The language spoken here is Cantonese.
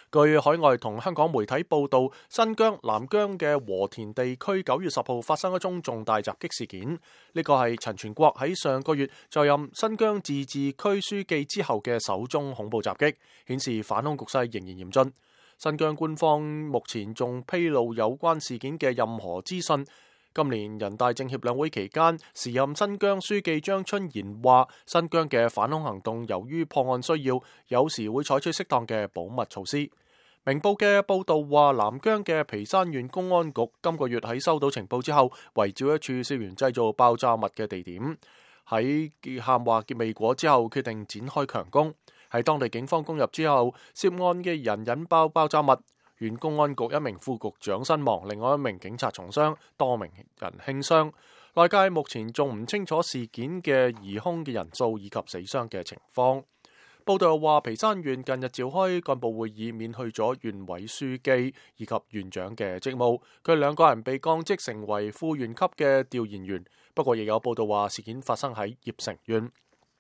據海外同香港媒體報道，新疆南疆嘅和田地區9月10號發生一宗重大襲擊事件。呢個係陳全國喺上個月就任新疆自治區書記之後嘅首宗恐怖襲擊，顯示反恐局勢仍然嚴峻。新疆官方目前仲披露有關事件嘅任何資訊。今年人大政協兩會期間，時任新疆書記張春賢話，新疆嘅反恐行動由於破案需要，有時會採取適當嘅保密措施。明報嘅報道話，南疆嘅皮山縣公安局今個月喺收到情報之後，圍剿一處涉嫌製造爆炸物嘅地點，喺喊話結未果之後，決定展開強攻。喺當地警方攻入之後，涉案嘅人引爆爆炸物。縣公安局一名副局長身亡，另外一名警察重傷，多名人輕傷。內界目前仲唔清楚事件嘅疑兇嘅人數以及死傷嘅情況。報道又話，皮山縣近日召開幹部會議，免去咗縣委書記以及縣長嘅職務，佢兩個人被降職成為副縣級嘅調研員。不過亦有報道話，事件發生喺葉城縣。